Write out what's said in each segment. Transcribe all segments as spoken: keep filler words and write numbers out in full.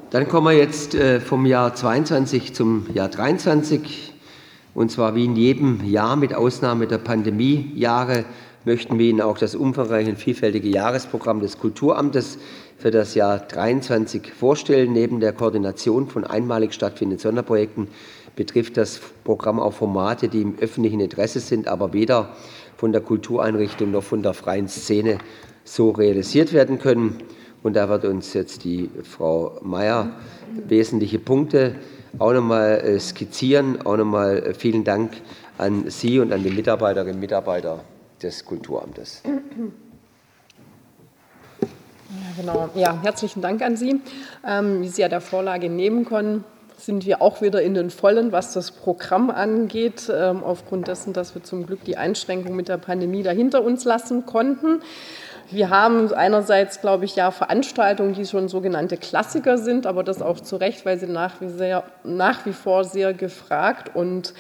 Dann kommen wir jetzt vom Jahr zweiundzwanzig zum Jahr dreiundzwanzig. Und zwar wie in jedem Jahr mit Ausnahme der Pandemiejahre möchten wir Ihnen auch das umfangreiche und vielfältige Jahresprogramm des Kulturamtes für das Jahr dreiundzwanzig vorstellen. Neben der Koordination von einmalig stattfindenden Sonderprojekten betrifft das Programm auch Formate, die im öffentlichen Interesse sind, aber weder von der Kultureinrichtung noch von der freien Szene so realisiert werden können. Und da wird uns jetzt die Frau Meier wesentliche Punkte auch noch mal skizzieren. Auch noch mal vielen Dank an Sie und an die Mitarbeiterinnen und Mitarbeiter des Kulturamtes. Ja, genau. Ja, herzlichen Dank an Sie. Ähm, wie Sie ja der Vorlage entnehmen können, sind wir auch wieder in den Vollen, was das Programm angeht, ähm, aufgrund dessen, dass wir zum Glück die Einschränkung mit der Pandemie da hinter uns lassen konnten. Wir haben einerseits, glaube ich, ja Veranstaltungen, die schon sogenannte Klassiker sind, aber das auch zu Recht, weil sie nach wie, sehr, nach wie vor sehr gefragt und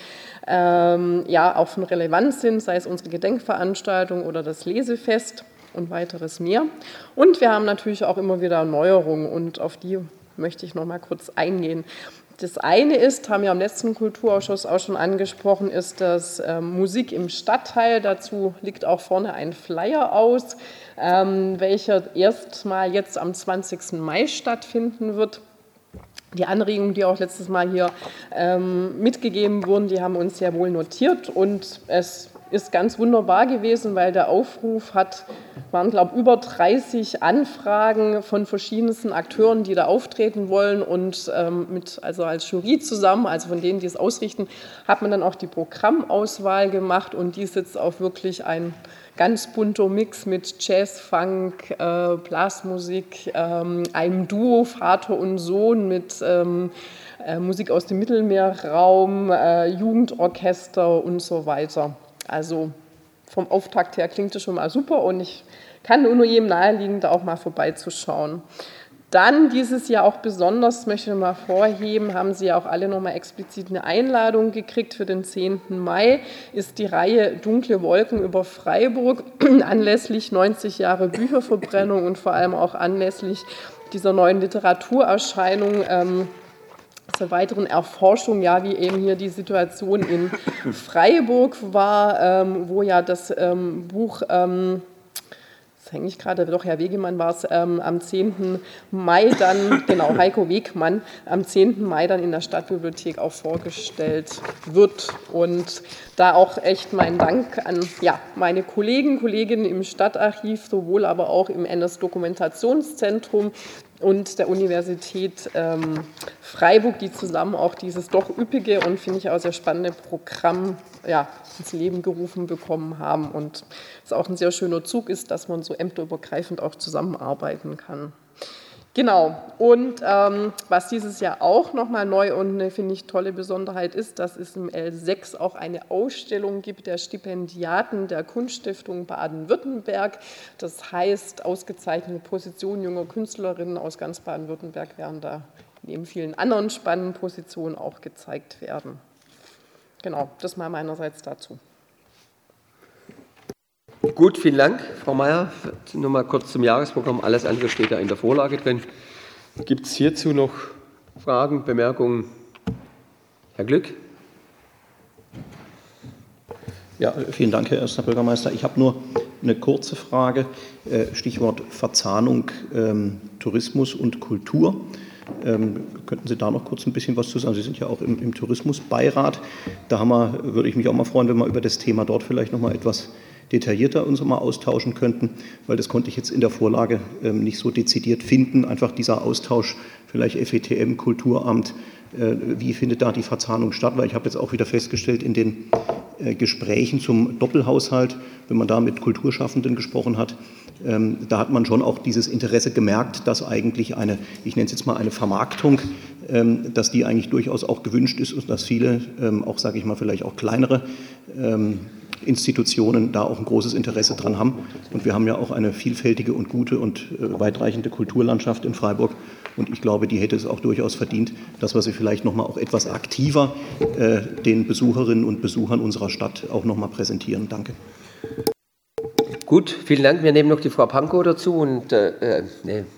ähm, ja auch von Relevanz sind, sei es unsere Gedenkveranstaltung oder das Lesefest und weiteres mehr. Und wir haben natürlich auch immer wieder Neuerungen und auf die möchte ich noch mal kurz eingehen. Das eine ist, haben wir am letzten Kulturausschuss auch schon angesprochen, ist das ähm, Musik im Stadtteil. Dazu liegt auch vorne ein Flyer aus, ähm, welcher erstmal jetzt am zwanzigsten Mai stattfinden wird. Die Anregungen, die auch letztes Mal hier ähm, mitgegeben wurden, die haben uns sehr wohl notiert und es ist ganz wunderbar gewesen, weil der Aufruf hat, waren, glaube ich, über dreißig Anfragen von verschiedensten Akteuren, die da auftreten wollen und ähm, mit, also als Jury zusammen, also von denen, die es ausrichten, hat man dann auch die Programmauswahl gemacht und die ist jetzt auch wirklich ein ganz bunter Mix mit Jazz, Funk, äh, Blasmusik, ähm, einem Duo, Vater und Sohn mit ähm, äh, Musik aus dem Mittelmeerraum, äh, Jugendorchester und so weiter. Also vom Auftakt her klingt es schon mal super und ich kann nur jedem naheliegen, da auch mal vorbeizuschauen. Dann dieses Jahr auch besonders, möchte ich mal vorheben, haben Sie ja auch alle nochmal explizit eine Einladung gekriegt für den zehnten Mai, ist die Reihe Dunkle Wolken über Freiburg anlässlich neunzig Jahre Bücherverbrennung und vor allem auch anlässlich dieser neuen Literaturerscheinung ähm, zur weiteren Erforschung, ja, wie eben hier die Situation in Freiburg war, ähm, wo ja das ähm, Buch, ähm, das hänge ich gerade, doch Herr Wegemann war es, ähm, am zehnten Mai dann, genau, Heiko Wegmann, am zehnten Mai dann in der Stadtbibliothek auch vorgestellt wird. Und da auch echt mein Dank an ja, meine Kollegen, Kolleginnen im Stadtarchiv, sowohl aber auch im N S-Dokumentationszentrum, und der Universität ähm, Freiburg, die zusammen auch dieses doch üppige und, finde ich, auch sehr spannende Programm ja, ins Leben gerufen bekommen haben. Und es auch ein sehr schöner Zug ist, dass man so ämterübergreifend auch zusammenarbeiten kann. Genau, und ähm, was dieses Jahr auch nochmal neu und eine, finde ich, tolle Besonderheit ist, dass es im L sechs auch eine Ausstellung gibt der Stipendiaten der Kunststiftung Baden-Württemberg. Das heißt, ausgezeichnete Positionen junger Künstlerinnen aus ganz Baden-Württemberg werden da neben vielen anderen spannenden Positionen auch gezeigt werden. Genau, das mal meinerseits dazu. Gut, vielen Dank, Frau Meier. Nur mal kurz zum Jahresprogramm. Alles andere steht ja in der Vorlage drin. Gibt es hierzu noch Fragen, Bemerkungen? Herr Glück? Ja, vielen Dank, Herr Erster Bürgermeister. Ich habe nur eine kurze Frage. Stichwort Verzahnung ähm, Tourismus und Kultur. Ähm, könnten Sie da noch kurz ein bisschen was zu sagen? Sie sind ja auch im, im Tourismusbeirat. Da haben wir, würde ich mich auch mal freuen, wenn wir über das Thema dort vielleicht noch mal etwas detaillierter uns mal austauschen könnten, weil das konnte ich jetzt in der Vorlage ähm, nicht so dezidiert finden. Einfach dieser Austausch, vielleicht F E T M, Kulturamt, äh, wie findet da die Verzahnung statt? Weil ich habe jetzt auch wieder festgestellt in den äh, Gesprächen zum Doppelhaushalt, wenn man da mit Kulturschaffenden gesprochen hat, ähm, da hat man schon auch dieses Interesse gemerkt, dass eigentlich eine, ich nenne es jetzt mal eine Vermarktung, ähm, dass die eigentlich durchaus auch gewünscht ist und dass viele, ähm, auch sage ich mal vielleicht auch kleinere, ähm, Institutionen da auch ein großes Interesse dran haben. Und wir haben ja auch eine vielfältige und gute und äh, weitreichende Kulturlandschaft in Freiburg. Und ich glaube, die hätte es auch durchaus verdient, dass wir sie vielleicht noch mal auch etwas aktiver äh, den Besucherinnen und Besuchern unserer Stadt auch noch mal präsentieren. Danke. Gut, vielen Dank. Wir nehmen noch die Frau Pankow dazu und äh, nee,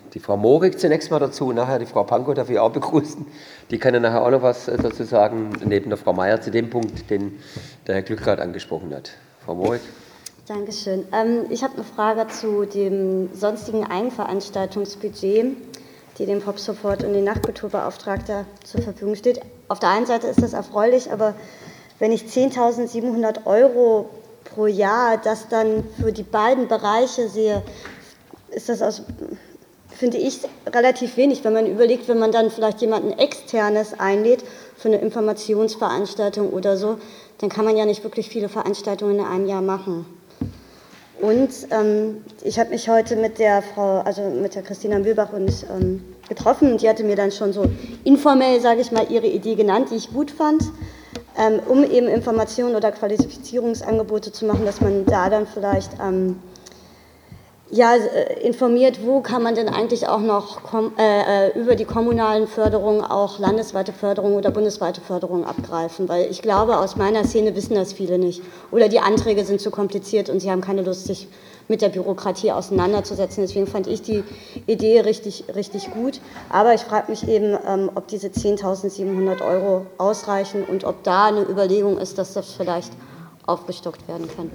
die Frau Morik zunächst mal dazu, nachher die Frau Pankow darf ich auch begrüßen. Die kann ja nachher auch noch was dazu sagen, neben der Frau Meier zu dem Punkt, den der Herr Glück gerade angesprochen hat. Frau Morik. Dankeschön. Ähm, ich habe eine Frage zu dem sonstigen Eigenveranstaltungsbudget, die dem Pop-Support und den Nachtkulturbeauftragter zur Verfügung steht. Auf der einen Seite ist das erfreulich, aber wenn ich zehntausendsiebenhundert Euro pro Jahr das dann für die beiden Bereiche sehe, ist das aus, finde ich, relativ wenig, wenn man überlegt, wenn man dann vielleicht jemanden Externes einlädt für eine Informationsveranstaltung oder so, dann kann man ja nicht wirklich viele Veranstaltungen in einem Jahr machen. Und ähm, ich habe mich heute mit der Frau, also mit der Christina Mühlbach und, ähm, getroffen und die hatte mir dann schon so informell, sage ich mal, ihre Idee genannt, die ich gut fand, ähm, um eben Informationen oder Qualifizierungsangebote zu machen, dass man da dann vielleicht ähm, ja, informiert, wo kann man denn eigentlich auch noch kom- äh, über die kommunalen Förderungen auch landesweite Förderungen oder bundesweite Förderungen abgreifen, weil ich glaube, aus meiner Szene wissen das viele nicht. Oder die Anträge sind zu kompliziert und sie haben keine Lust, sich mit der Bürokratie auseinanderzusetzen. Deswegen fand ich die Idee richtig, richtig gut. Aber ich frage mich eben, ähm, ob diese zehntausendsiebenhundert Euro ausreichen und ob da eine Überlegung ist, dass das vielleicht aufgestockt werden kann.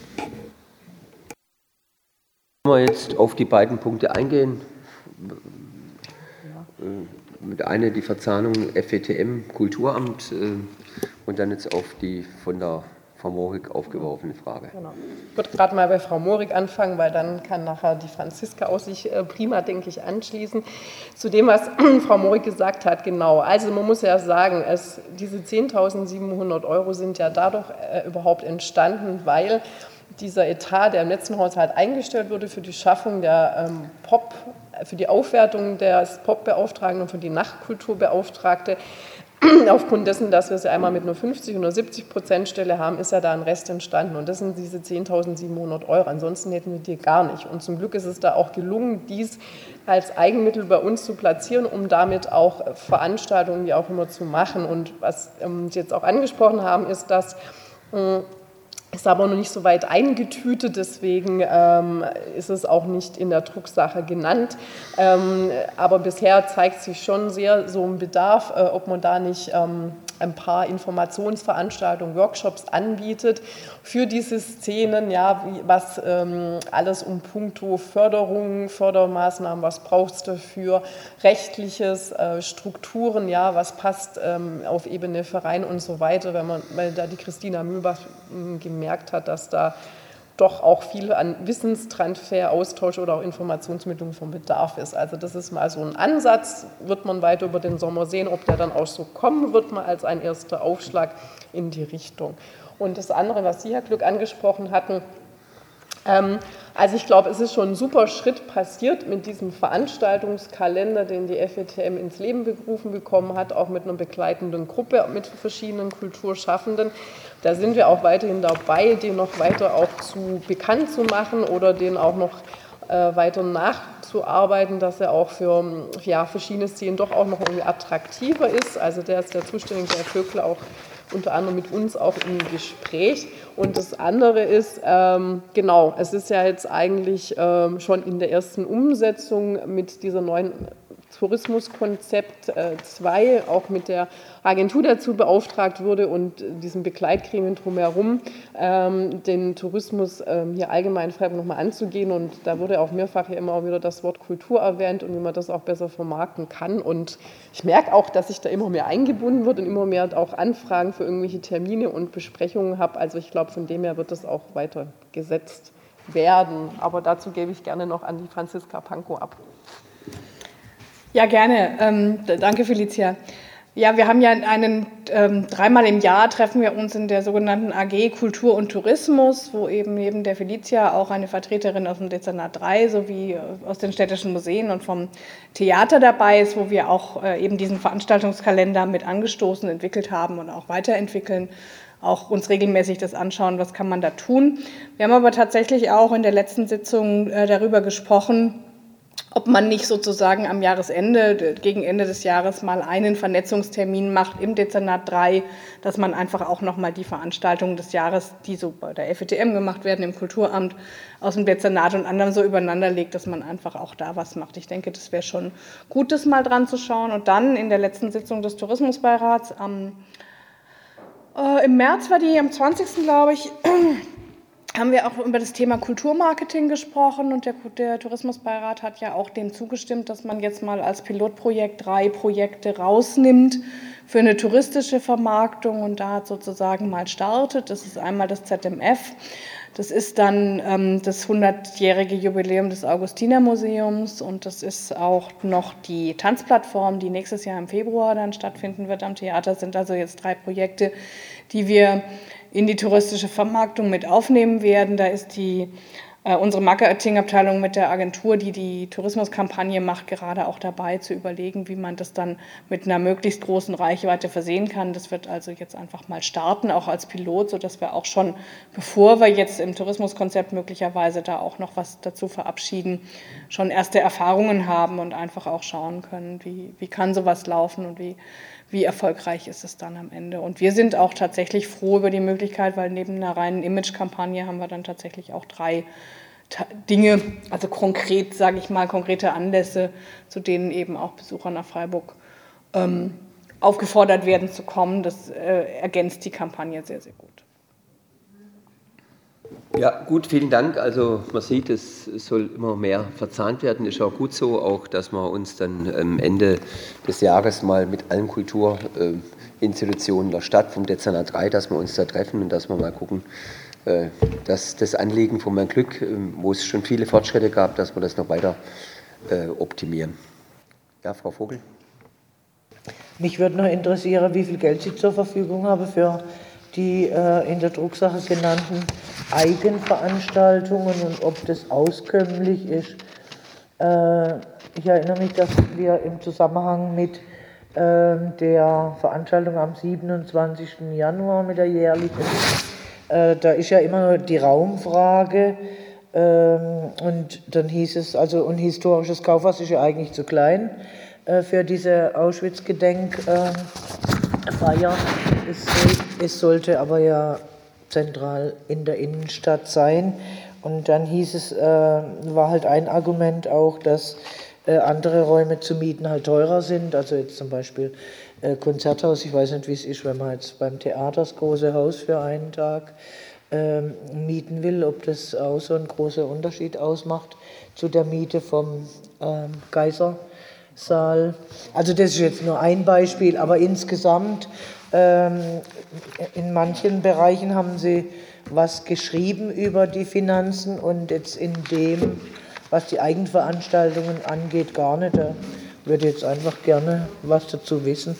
Wenn wir jetzt auf die beiden Punkte eingehen, mit einer die Verzahnung F E T M Kulturamt und dann jetzt auf die von der Frau Morik aufgeworfene Frage. Genau. Ich würde gerade mal bei Frau Morik anfangen, weil dann kann nachher die Franziska auch sich prima, denke ich, anschließen. Zu dem, was Frau Morik gesagt hat, genau. Also man muss ja sagen, es, diese zehntausendsiebenhundert Euro sind ja dadurch äh, überhaupt entstanden, weil dieser Etat, der im letzten Haushalt eingestellt wurde für die Schaffung der ähm, Pop, für die Aufwertung des Pop-Beauftragten und für die Nachtkulturbeauftragte, aufgrund dessen, dass wir sie einmal mit nur fünfzig oder siebzig Prozent Stelle haben, ist ja da ein Rest entstanden. Und das sind diese zehntausendsiebenhundert Euro. Ansonsten hätten wir die gar nicht. Und zum Glück ist es da auch gelungen, dies als Eigenmittel bei uns zu platzieren, um damit auch Veranstaltungen, wie auch immer, zu machen. Und was ähm, Sie jetzt auch angesprochen haben, ist, dass äh, ist aber noch nicht so weit eingetütet, deswegen ähm, ist es auch nicht in der Drucksache genannt. Ähm, aber bisher zeigt sich schon sehr so ein Bedarf, äh, ob man da nicht ähm, ein paar Informationsveranstaltungen, Workshops anbietet für diese Szenen, ja, wie, was ähm, alles um puncto Förderung, Fördermaßnahmen, was braucht es dafür, rechtliches, äh, Strukturen, ja, was passt ähm, auf Ebene Verein und so weiter, wenn man, weil da die Christina Mühlbach gemerkt hat, dass da doch auch viel an Wissenstransfer, Austausch oder auch Informationsmittlung vom Bedarf ist. Also das ist mal so ein Ansatz, wird man weiter über den Sommer sehen, ob der dann auch so kommen wird, mal als ein erster Aufschlag in die Richtung. Und das andere, was Sie, Herr Glück, angesprochen hatten, ähm, also ich glaube, es ist schon ein super Schritt passiert mit diesem Veranstaltungskalender, den die F E T M ins Leben gerufen bekommen hat, auch mit einer begleitenden Gruppe mit verschiedenen Kulturschaffenden. Da sind wir auch weiterhin dabei, den noch weiter auch zu bekannt zu machen oder den auch noch äh, weiter nachzuarbeiten, dass er auch für ja, verschiedene Szenen doch auch noch irgendwie attraktiver ist. Also der ist der zuständige Herr Vöckler auch unter anderem mit uns auch im Gespräch. Und das andere ist, ähm, genau, es ist ja jetzt eigentlich ähm, schon in der ersten Umsetzung mit dieser neuen Tourismuskonzept zwei, auch mit der Agentur dazu beauftragt wurde und diesen Begleitgremien drumherum, ähm, den Tourismus ähm, hier allgemein in Freiburg nochmal anzugehen. Und da wurde auch mehrfach ja immer wieder das Wort Kultur erwähnt und wie man das auch besser vermarkten kann. Und ich merke auch, dass ich da immer mehr eingebunden wird und immer mehr auch Anfragen für irgendwelche Termine und Besprechungen habe. Also ich glaube, von dem her wird das auch weiter gesetzt werden. Aber dazu gebe ich gerne noch an die Franziska Pankow ab. Ja, gerne. Ähm, danke, Felicia. Ja, wir haben ja einen, ähm, dreimal im Jahr treffen wir uns in der sogenannten A G Kultur und Tourismus, wo eben neben der Felicia auch eine Vertreterin aus dem Dezernat drei sowie aus den städtischen Museen und vom Theater dabei ist, wo wir auch äh, eben diesen Veranstaltungskalender mit angestoßen, entwickelt haben und auch weiterentwickeln, auch uns regelmäßig das anschauen, was kann man da tun. Wir haben aber tatsächlich auch in der letzten Sitzung äh, darüber gesprochen, ob man nicht sozusagen am Jahresende, gegen Ende des Jahres mal einen Vernetzungstermin macht im Dezernat drei, dass man einfach auch nochmal die Veranstaltungen des Jahres, die so bei der F E T M gemacht werden, im Kulturamt, aus dem Dezernat und anderem so übereinander legt, dass man einfach auch da was macht. Ich denke, das wäre schon gut, das mal dran zu schauen. Und dann in der letzten Sitzung des Tourismusbeirats am, äh, im März war die, am zwanzigsten glaube ich, haben wir auch über das Thema Kulturmarketing gesprochen und der, der Tourismusbeirat hat ja auch dem zugestimmt, dass man jetzt mal als Pilotprojekt drei Projekte rausnimmt für eine touristische Vermarktung und da sozusagen mal startet. Das ist einmal das Z M F, das ist dann ähm, das hundertjährige Jubiläum des Augustinermuseums und das ist auch noch die Tanzplattform, die nächstes Jahr im Februar dann stattfinden wird am Theater. Das sind also jetzt drei Projekte, die wir in die touristische Vermarktung mit aufnehmen werden. Da ist die, äh, unsere Marketingabteilung mit der Agentur, die die Tourismuskampagne macht, gerade auch dabei zu überlegen, wie man das dann mit einer möglichst großen Reichweite versehen kann. Das wird also jetzt einfach mal starten, auch als Pilot, sodass wir auch schon, bevor wir jetzt im Tourismuskonzept möglicherweise da auch noch was dazu verabschieden, schon erste Erfahrungen haben und einfach auch schauen können, wie, wie kann sowas laufen und wie wie erfolgreich ist es dann am Ende. Und wir sind auch tatsächlich froh über die Möglichkeit, weil neben einer reinen Image-Kampagne haben wir dann tatsächlich auch drei Dinge, also konkret, sage ich mal, konkrete Anlässe, zu denen eben auch Besucher nach Freiburg ähm, aufgefordert werden zu kommen. Das äh, ergänzt die Kampagne sehr, sehr gut. Ja, gut, vielen Dank. Also man sieht, es soll immer mehr verzahnt werden. Ist auch gut so, auch dass wir uns dann am Ende des Jahres mal mit allen Kulturinstitutionen der Stadt vom Dezernat drei, dass wir uns da treffen und dass wir mal gucken, dass das Anliegen von Herrn Glück, wo es schon viele Fortschritte gab, dass wir das noch weiter optimieren. Ja, Frau Vogel. Mich würde noch interessieren, wie viel Geld Sie zur Verfügung haben für die äh, in der Drucksache genannten Eigenveranstaltungen und ob das auskömmlich ist. Äh, ich erinnere mich, dass wir im Zusammenhang mit äh, der Veranstaltung am siebenundzwanzigsten Januar mit der jährlichen, äh, da ist ja immer nur die Raumfrage äh, und dann hieß es, also ein historisches Kaufhaus ist ja eigentlich zu klein äh, für diese Auschwitz-Gedenkfeier. Äh, Es, es sollte aber ja zentral in der Innenstadt sein. Und dann hieß es, äh, war halt ein Argument auch, dass äh, andere Räume zu mieten halt teurer sind. Also jetzt zum Beispiel äh, Konzerthaus. Ich weiß nicht, wie es ist, wenn man jetzt beim Theater das große Haus für einen Tag äh, mieten will, ob das auch so einen großen Unterschied ausmacht zu der Miete vom äh, Kaisersaal. Also das ist jetzt nur ein Beispiel, aber insgesamt in manchen Bereichen haben Sie was geschrieben über die Finanzen und jetzt in dem, was die Eigenveranstaltungen angeht, gar nicht. Da würde ich jetzt einfach gerne was dazu wissen.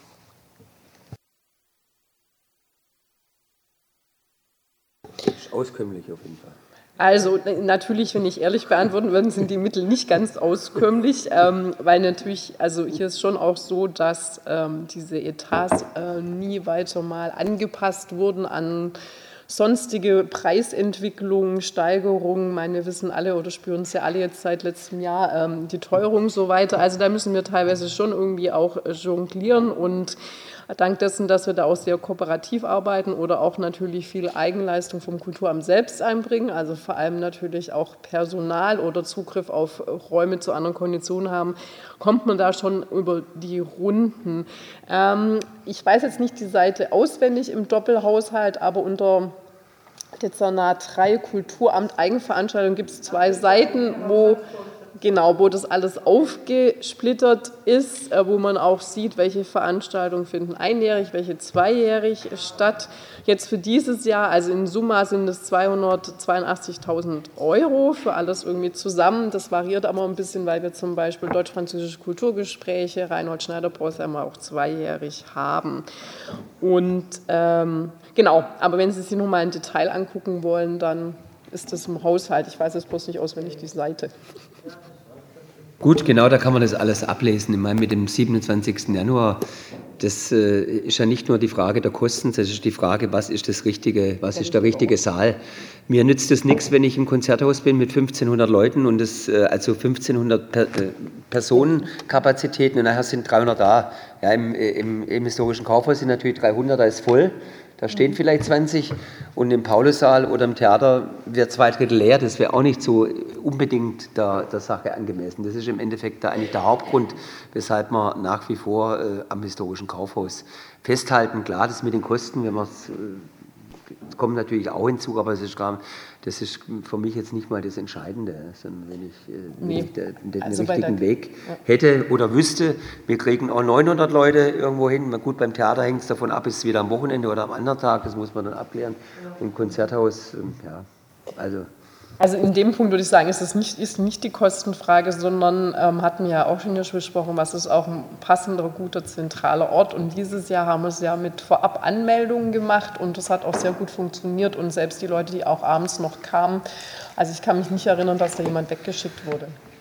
Auskömmlich auf jeden Fall. Also natürlich, wenn ich ehrlich beantworten würde, sind die Mittel nicht ganz auskömmlich, ähm, weil natürlich, also hier ist schon auch so, dass ähm, diese Etats äh, nie weiter mal angepasst wurden an sonstige Preisentwicklungen, Steigerungen. Ich meine, wir wissen alle oder spüren es ja alle jetzt seit letztem Jahr, ähm, die Teuerung und so weiter. Also da müssen wir teilweise schon irgendwie auch jonglieren und dank dessen, dass wir da auch sehr kooperativ arbeiten oder auch natürlich viel Eigenleistung vom Kulturamt selbst einbringen, also vor allem natürlich auch Personal oder Zugriff auf Räume zu anderen Konditionen haben, kommt man da schon über die Runden. Ähm, ich weiß jetzt nicht die Seite auswendig im Doppelhaushalt, aber unter Dezernat drei Kulturamt Eigenveranstaltung gibt es zwei Seiten, wo Genau, wo das alles aufgesplittert ist, wo man auch sieht, welche Veranstaltungen finden einjährig, welche zweijährig statt. Jetzt für dieses Jahr, also in Summa sind es zweihundertzweiundachtzigtausend Euro für alles irgendwie zusammen. Das variiert aber ein bisschen, weil wir zum Beispiel deutsch-französische Kulturgespräche, Reinhold Schneider-Preuß immer auch zweijährig haben. Und ähm, genau, aber wenn Sie sich noch mal im Detail angucken wollen, dann ist das im Haushalt. Ich weiß jetzt bloß nicht auswendig die Seite. Gut, genau, da kann man das alles ablesen. Ich meine, mit dem siebenundzwanzigsten Januar, das äh, ist ja nicht nur die Frage der Kosten, das ist die Frage, was ist das richtige, was ist der richtige Saal. Mir nützt es nichts, wenn ich im Konzerthaus bin mit fünfzehnhundert Leuten und das, äh, also fünfzehnhundert per, äh, Personenkapazitäten und nachher sind dreihundert da. Ja, im, im, im historischen Kaufhaus sind natürlich dreihundert, da ist voll. Da stehen vielleicht zwanzig und im Paulussaal oder im Theater wird zwei Drittel leer. Das wäre auch nicht so unbedingt der, der Sache angemessen. Das ist im Endeffekt da eigentlich der Hauptgrund, weshalb wir nach wie vor äh, am historischen Kaufhaus festhalten. Klar, das mit den Kosten, wenn man es, äh, kommt natürlich auch hinzu, aber es ist gar, das ist für mich jetzt nicht mal das Entscheidende, sondern wenn ich, äh, wenn Nee. ich den, den Also richtigen der- Weg hätte oder wüsste, wir kriegen auch neunhundert Leute irgendwo hin. Na gut, beim Theater hängt es davon ab, ist es wieder am Wochenende oder am anderen Tag, das muss man dann abklären. Im Konzerthaus, ähm, ja, also Also in dem Punkt würde ich sagen, ist es nicht, ist nicht die Kostenfrage, sondern ähm, hatten wir ja auch schon hier besprochen, was ist auch ein passender, guter, zentraler Ort. Und dieses Jahr haben wir es ja mit Vorab-Anmeldungen gemacht und das hat auch sehr gut funktioniert. Und selbst die Leute, die auch abends noch kamen, also ich kann mich nicht erinnern, dass da jemand weggeschickt wurde.